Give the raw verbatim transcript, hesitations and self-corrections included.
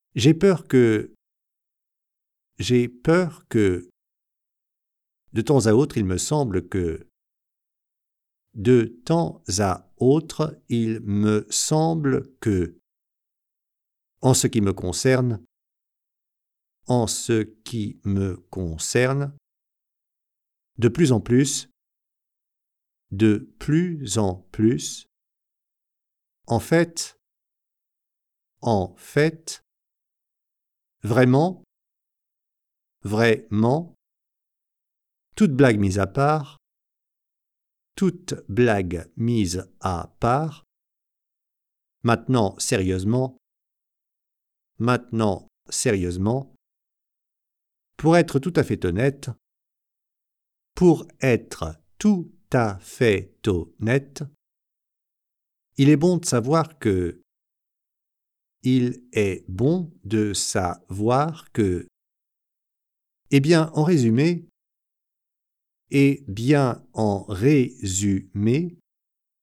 J'ai peur que... J'ai peur que... De temps à autre, il me semble que... De temps à autre, il me semble que... En ce qui me concerne... En ce qui me concerne... De plus en plus... De plus en plus... En fait... En fait... Vraiment... Vraiment... Toute blague mise à part... Toute blague mise à part... Maintenant, sérieusement... Maintenant, sérieusement... Pour être tout à fait honnête... Pour être tout à fait honnête... Il est bon de savoir que... Il est bon de savoir que... Eh bien, en résumé... Eh bien, en résumé...